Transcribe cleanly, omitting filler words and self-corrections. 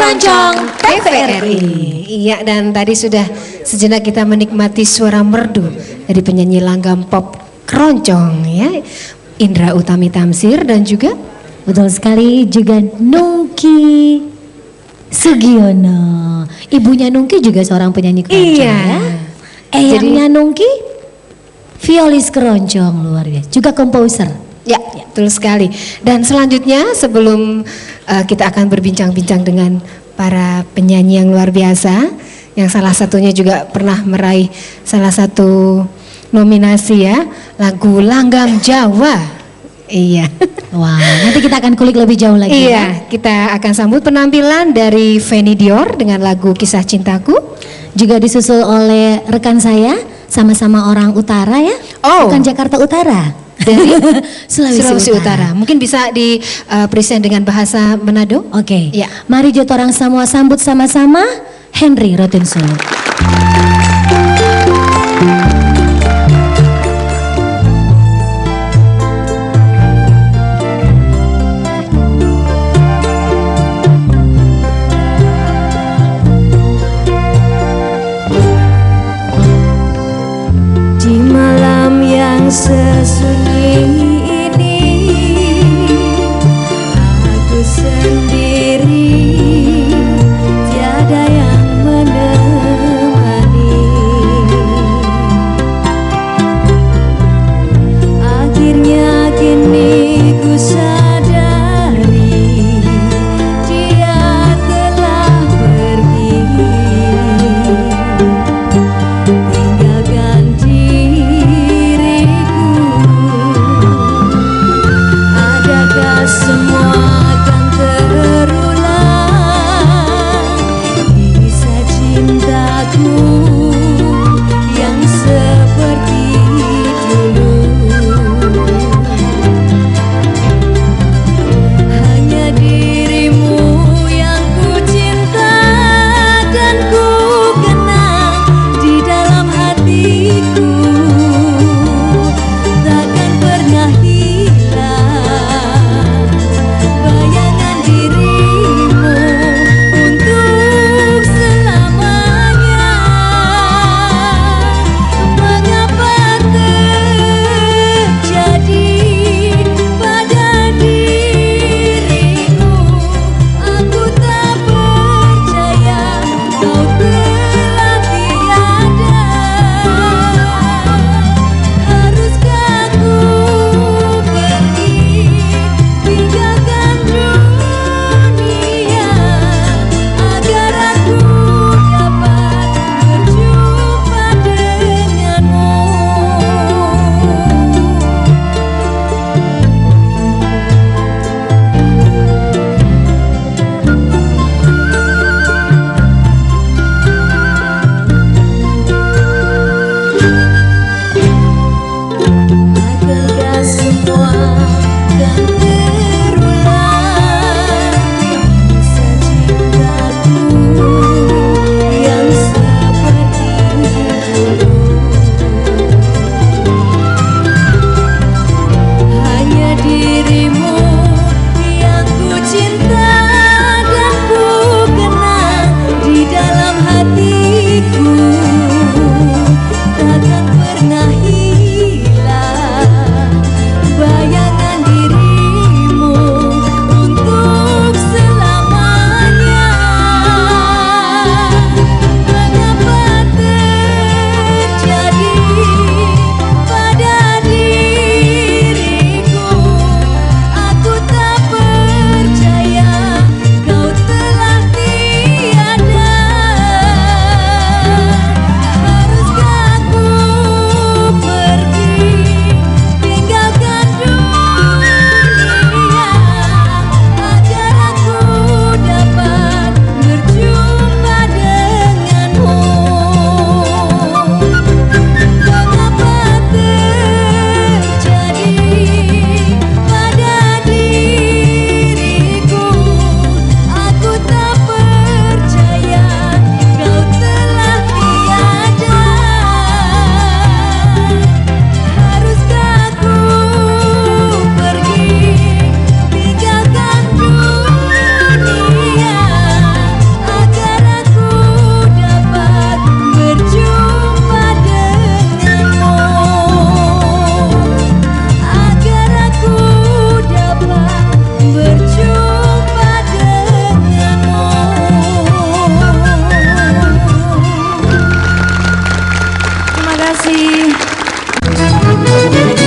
Keroncong TVRI. Iya, dan tadi sudah sejenak kita menikmati suara merdu dari penyanyi langgam pop Keroncong ya, Indra Utami Tamsir, dan juga Betul sekali, juga Nungki Sugiono. Ibunya Nungki juga seorang penyanyi keroncong ya. Eyangnya Nungki violis keroncong, luar biasa. Juga komposer. Ya, betul sekali. Dan selanjutnya sebelum kita akan berbincang-bincang dengan para penyanyi yang luar biasa, yang salah satunya juga pernah meraih salah satu nominasi ya, lagu Langgam Jawa. Iya. Wah, nanti kita akan kulik lebih jauh lagi. Iya, ya. kita akan sambut penampilan dari Feni Dior dengan lagu Kisah Cintaku. Juga disusul oleh rekan saya, sama-sama orang utara ya. Oh. Bukan Jakarta Utara. Dari Sulawesi Utara. Mungkin bisa di present dengan bahasa Manado. Oke. Ya. Mari jotorang semua sambut sama-sama Henry Rotinsulu. Di malam yang sesunyi ini, aku sendiri, tiada yang menemani. kasih.